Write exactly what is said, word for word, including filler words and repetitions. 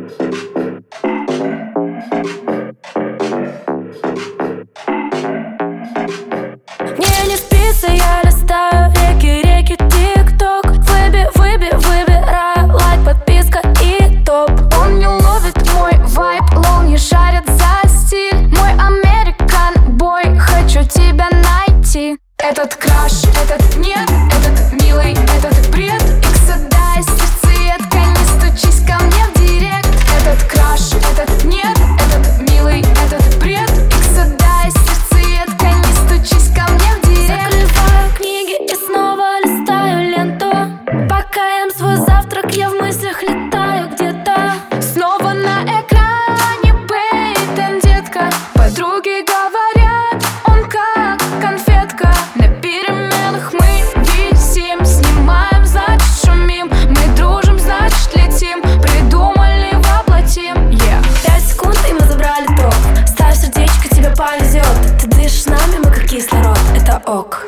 Мне не спится, я листаю реки, реки, тик-ток. Выби, выби, выбираю лайк, подписка и топ. Он не ловит мой вайб, лол не шарит за стиль. Мой американ-бой, хочу тебя найти. Этот краш, этот нет, этот милый, этот бред. Икс-дай, сердцеедка, не стучись ко мне в директ. Этот краш, этот нет, этот милый, этот бред. Икс-дай, сердцеедка, не стучись ко мне в директ. Закрываю книги и снова листаю ленту. Пока ем свой завтрак, я в мыслях летаю где-то. Снова на экране Пейтон, детка. Подруги говорят, он как конфетка. На переменах мы висим, снимаем, значит шумим. Мы дружим, значит летим, придумали, воплотим. yeah. Пять секунд и мы забрали топ. Ставь сердечко, тебе повезет. Ты дышишь нами, мы как кислород, это ок.